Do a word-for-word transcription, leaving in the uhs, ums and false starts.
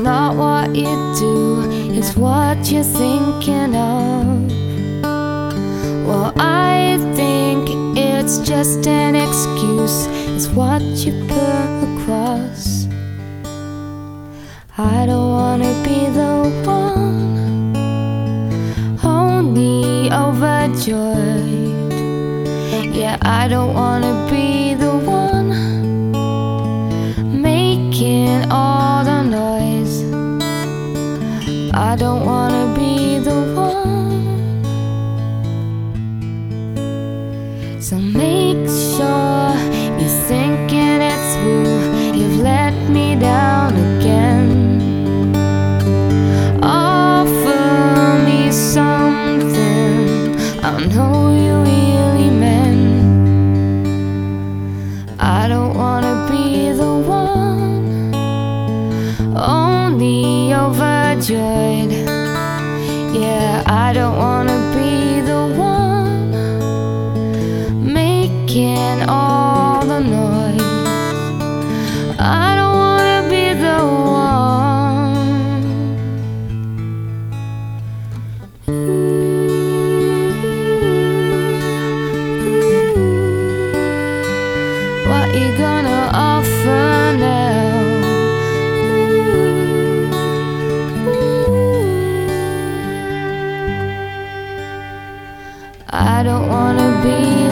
not what you do, it's what you're thinking of. Well, I think it's just an excuse, it's what you put across. I don't wanna be the one, only overjoyed. Yeah, I don't wanna be the one making all the noise. I don't wanna be the one. So make sure you're thinking it through. You've let me down again. Offer me something I know you really meant. I don't wanna be the one, only overjoyed. Yeah, I don't wanna be the one making all the noise. I don't wanna be the one. What you gonna offer now? I don't wanna be